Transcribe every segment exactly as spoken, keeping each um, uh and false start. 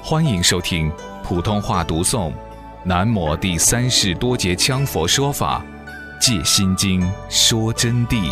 欢迎收听普通话读诵南摩第三世多杰羌佛说法借心经说真谛。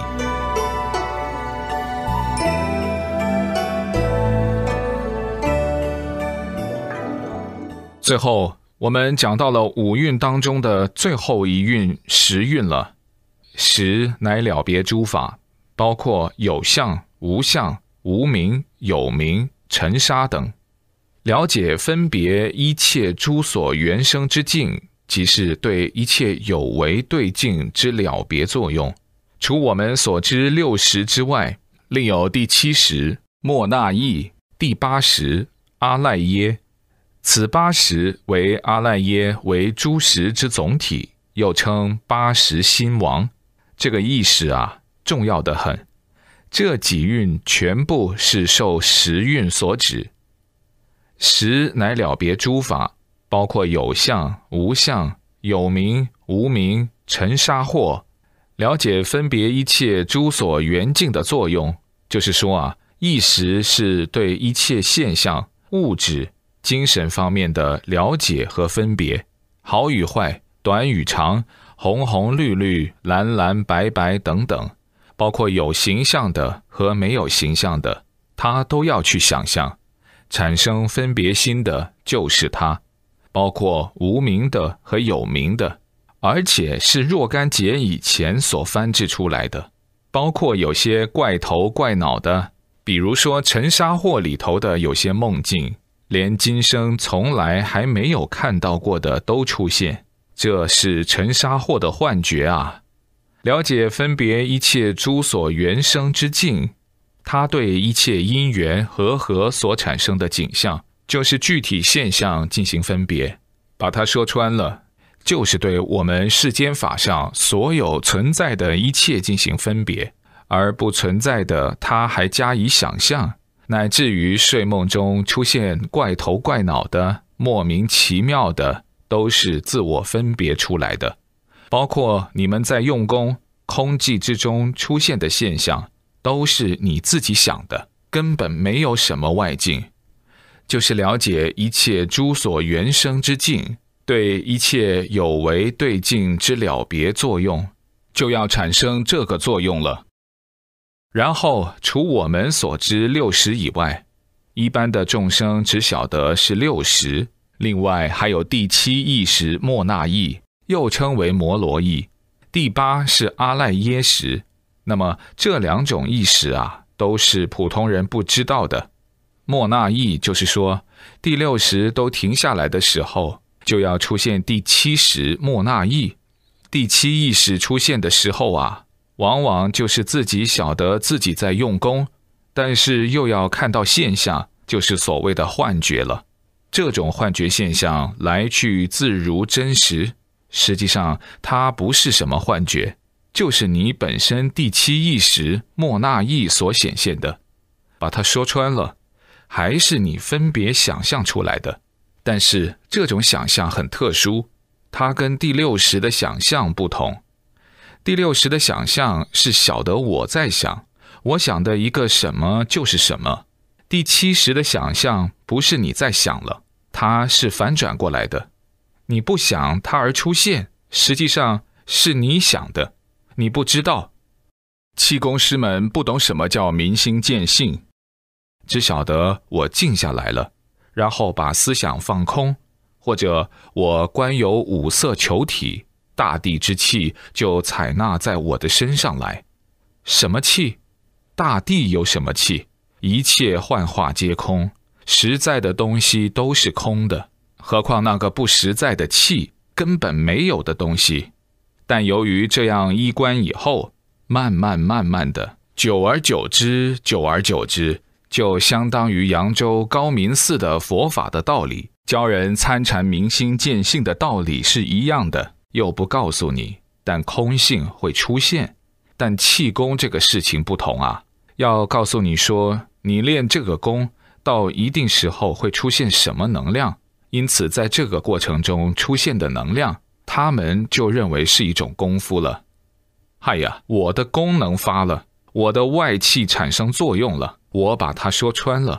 最后我们讲到了五蕴当中的最后一蕴十蕴了。十乃了别诸法，包括有相、无相、无明、有明、尘沙等。了解分别一切诸所缘生之境，即是对一切有为对境之了别作用。除我们所知六识之外，另有第七识莫那意，第八识阿赖耶。此八识为阿赖耶为诸识之总体，又称八识心王。这个意识啊，重要得很。这几蕴全部是受十蕴所指。十乃了别诸法，包括有相、无相、有明、无明、尘沙惑，了解分别一切诸所缘境的作用。就是说啊，意识是对一切现象、物质、精神方面的了解和分别，好与坏、短与长、红红绿绿、蓝蓝白白等等，包括有形象的和没有形象的，它都要去想象。产生分别心的就是它，包括无明的和有明的，而且是若干劫以前所翻制出来的，包括有些怪头怪脑的，比如说尘沙惑里头的有些梦境，连今生从来还没有看到过的都出现，这是尘沙惑的幻觉啊！了解分别一切诸所缘生之境，它对一切因缘和合所产生的景象，就是具体现象进行分别。把它说穿了，就是对我们世间法上所有存在的一切进行分别，而不存在的它还加以想象，乃至于睡梦中出现怪头怪脑的、莫名其妙的，都是自我分别出来的。包括你们在用功、空寂之中出现的现象，都是你自己想的，根本没有什么外境。就是了解一切诸所缘生之境，对一切有为对境之了别作用，就要产生这个作用了。然后除我们所知六识以外，一般的众生只晓得是六识，另外还有第七意识莫那意，又称为摩罗意，第八是阿赖耶识。那么这两种意识啊，都是普通人不知道的。莫那意就是说，第六识都停下来的时候，就要出现第七识莫那意。第七意识出现的时候啊，往往就是自己晓得自己在用功，但是又要看到现象，就是所谓的幻觉了。这种幻觉现象来去自如真实，实际上它不是什么幻觉，就是你本身第七意识莫那意所显现的。把它说穿了，还是你分别想象出来的。但是这种想象很特殊，它跟第六识的想象不同。第六识的想象是晓得我在想，我想的一个什么就是什么。第七识的想象不是你在想了，它是反转过来的。你不想它而出现，实际上是你想的，你不知道。气功师们不懂什么叫明心见性，只晓得我静下来了，然后把思想放空，或者我观有五色球体，大地之气就采纳在我的身上来。什么气？大地有什么气？一切幻化皆空，实在的东西都是空的，何况那个不实在的气，根本没有的东西。但由于这样一观以后，慢慢慢慢的，久而久之，久而久之，就相当于扬州高明寺的佛法的道理，教人参禅明心见性的道理是一样的，又不告诉你，但空性会出现。但气功这个事情不同啊，要告诉你说，你练这个功，到一定时候会出现什么能量，因此在这个过程中出现的能量，他们就认为是一种功夫了。哎呀，我的功能发了，我的外气产生作用了，我把它说穿了，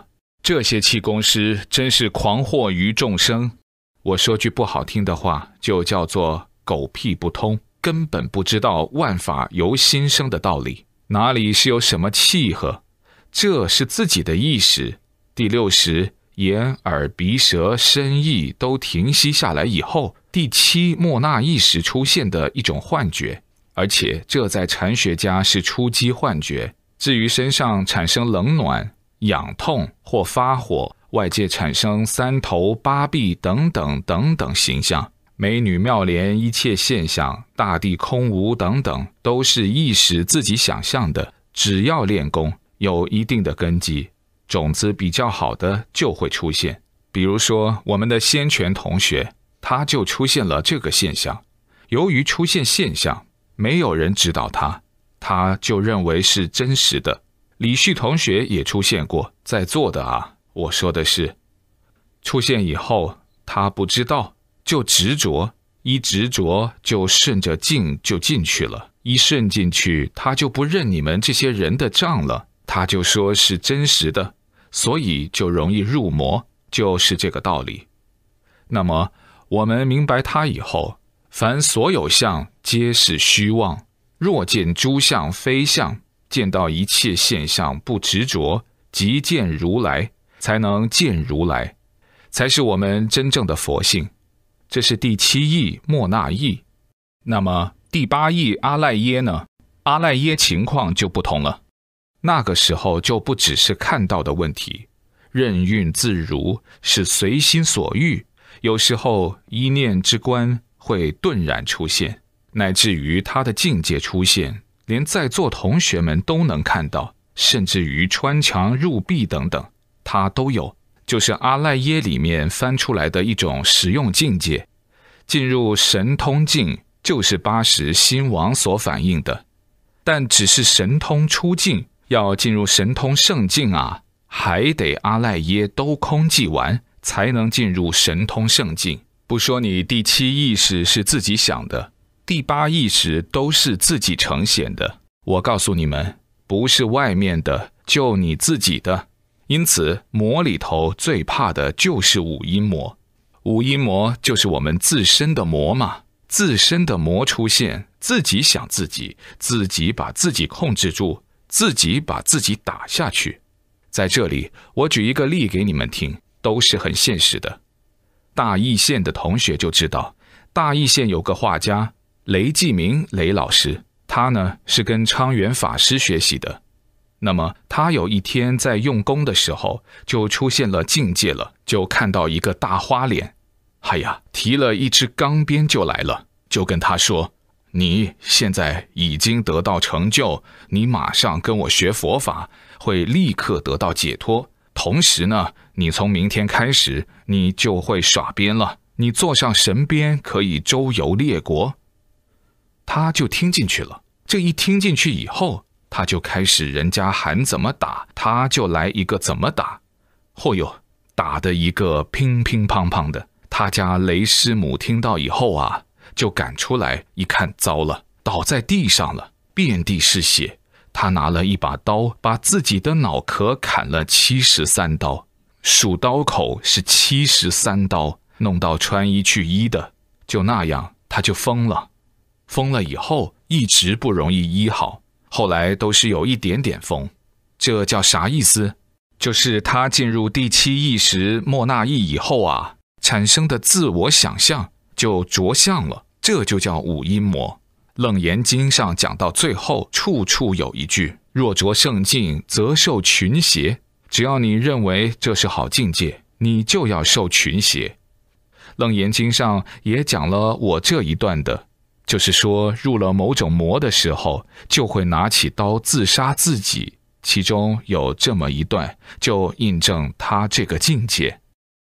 这些气功师真是狂惑于众生。我说句不好听的话，就叫做狗屁不通，根本不知道万法由心生的道理，哪里是有什么气和？这是自己的意识。第六识眼耳鼻舌身意都停息下来以后，第七莫那意识出现的一种幻觉，而且这在禅学家是初级幻觉。至于身上产生冷暖、痒痛或发火，外界产生三头八臂等等等等形象，美女妙莲一切现象，大地空无等等，都是意识自己想象的。只要练功，有一定的根基，种子比较好的就会出现。比如说我们的先权同学，他就出现了这个现象。由于出现现象，没有人指导他，他就认为是真实的。李旭同学也出现过，在座的啊，我说的是出现以后他不知道，就执着，一执着就顺着境就进去了，一顺进去他就不认你们这些人的账了，他就说是真实的，所以就容易入魔，就是这个道理。那么我们明白它以后，凡所有相皆是虚妄，若见诸相非相，见到一切现象不执着，即见如来，才能见如来，才是我们真正的佛性。这是第七义莫那义。那么第八义阿赖耶呢？阿赖耶情况就不同了，那个时候就不只是看到的问题，任运自如，是随心所欲，有时候一念之观会顿然出现，乃至于他的境界出现，连在座同学们都能看到，甚至于穿墙入壁等等，他都有，就是阿赖耶里面翻出来的一种实用境界。进入神通境，就是八识心王所反映的，但只是神通出境，要进入神通圣境啊，还得阿赖耶都空寂完，才能进入神通圣境。不说你第七意识是自己想的，第八意识都是自己呈现的。我告诉你们，不是外面的，就你自己的。因此魔里头最怕的就是五阴魔。五阴魔就是我们自身的魔嘛，自身的魔出现，自己想自己，自己把自己控制住，自己把自己打下去。在这里我举一个例给你们听，都是很现实的。大义县的同学就知道，大义县有个画家雷继明雷老师，他呢是跟昌元法师学习的。那么他有一天在用功的时候，就出现了境界了，就看到一个大花脸，哎呀，提了一支钢鞭就来了，就跟他说，你现在已经得到成就，你马上跟我学佛法，会立刻得到解脱。同时呢，你从明天开始，你就会耍鞭了，你坐上神鞭可以周游列国。他就听进去了，这一听进去以后，他就开始人家喊怎么打，他就来一个怎么打。嚯哟，打的一个乒乒乓乓的。他家雷师母听到以后啊，就赶出来一看，糟了，倒在地上了，遍地是血。他拿了一把刀，把自己的脑壳砍了七十三刀，数刀口是七十三刀，弄到穿衣去医的。就那样他就疯了，疯了以后一直不容易医好，后来都是有一点点疯。这叫啥意思？就是他进入第七意识莫那意以后啊，产生的自我想象就着相了，这就叫五阴魔。楞严经上讲到最后，处处有一句，若着圣境，则受群邪。只要你认为这是好境界，你就要受群邪。楞严经上也讲了我这一段的，就是说入了某种魔的时候，就会拿起刀自杀自己，其中有这么一段，就印证他这个境界。